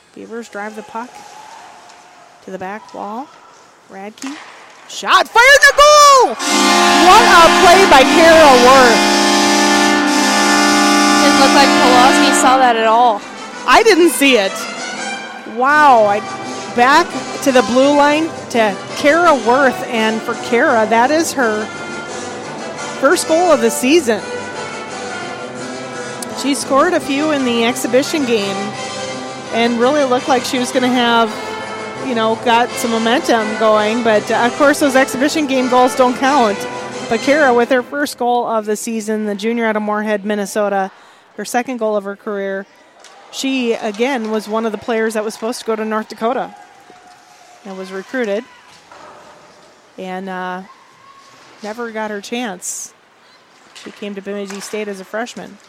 Beavers drive the puck to the back wall. Radke. Shot fired to goal! What a play by Kara Worth. Didn't look like Pulaski saw that at all. I didn't see it. Wow. Back to the blue line to Kara Worth. And for Kara, that is her first goal of the season. She scored a few in the exhibition game and really looked like she was going to have, got some momentum going. But, of course, those exhibition game goals don't count. But Kara, with her first goal of the season, the junior out of Moorhead, Minnesota, her second goal of her career, she, again, was one of the players that was supposed to go to North Dakota and was recruited and never got her chance. She came to Bemidji State as a freshman.